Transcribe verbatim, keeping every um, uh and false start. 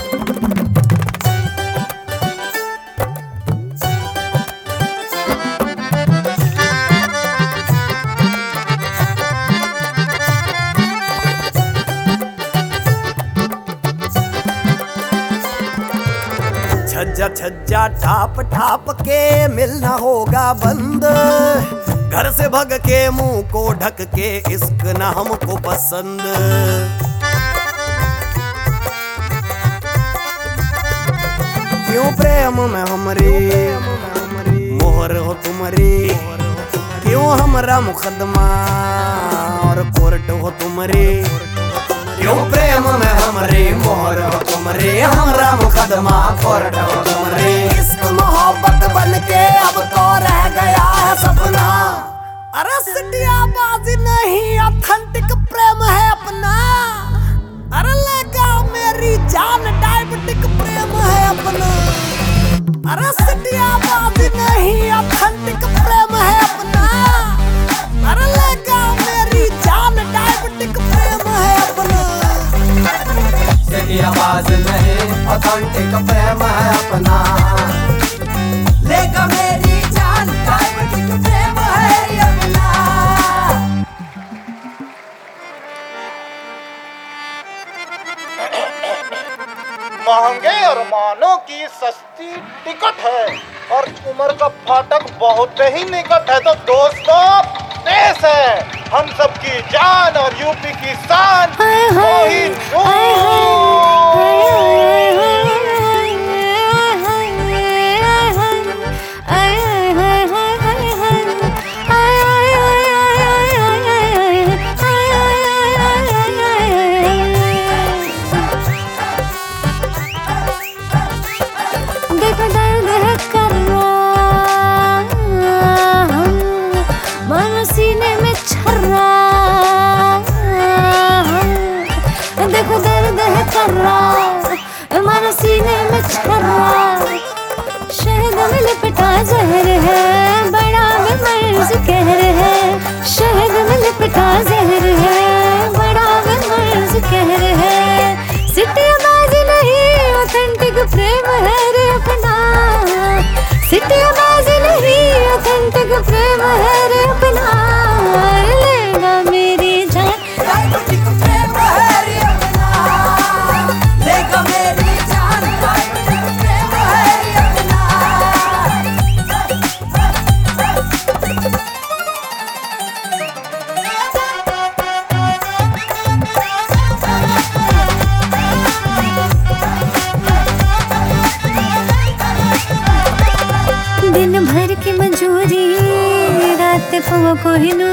छज्जा छज्जा ठाप ठाप के मिलना होगा बंद, घर से भग के मुंह को ढक के इश्क ना हमको पसंद। क्यों प्रेम में हमरी मोहर हो तुम्हारी, क्यों हमरा मुकदमा और कोर्ट हो तुम्हारी, क्यों प्रेम में हमरे मोहर हो तुमरे, हमरा मुकदमा कोर्ट हो तुमरे। इश्क मोहब्बत बन के अब तो रह गया है सपना, अरे सिटियाबाजी नहीं ऑथेंटिक प्रेम है अपना। अरे लगा मेरी जान डायबिटिक प्रेम है अपना, अरे सिटियाबाजी नहीं ऑथेंटिक प्रेम है अपना। अरे लगा मेरी जान डायबिटिक प्रेम है अपना, आवाज नहीं ऑथेंटिक प्रेम है अपना। लेगा मेरी जान डायबिटिक प्रेम है अपना। महंगे अरमानों की सस्ती टिकट है और उम्र का फाटक बहुत ही निकट है। तो दोस्तों देश है हम सबकी जान और यूपी की शान सीने में छर्रा, देखो दर्द है कर्रा, मानो सीने में छर्रा। शहद में लिपटा जहर है, बड़ा में मर्ज कहर है। शहद में लिपटा जहर है, बड़ा में मर्ज कहर है। सिटियाबाजी नहीं ऑथेंटिक प्रेम है रे अपना, सिटियाबाजी नहीं ऑथेंटिक प्रेम है रे अपना। लेगा मेरी जान डायबिटिक प्रेम है रे अपना। लेगा मेरी जान डायबिटिक प्रेम है रे अपना। दिन भर की मजूरी रात को कोहिनूर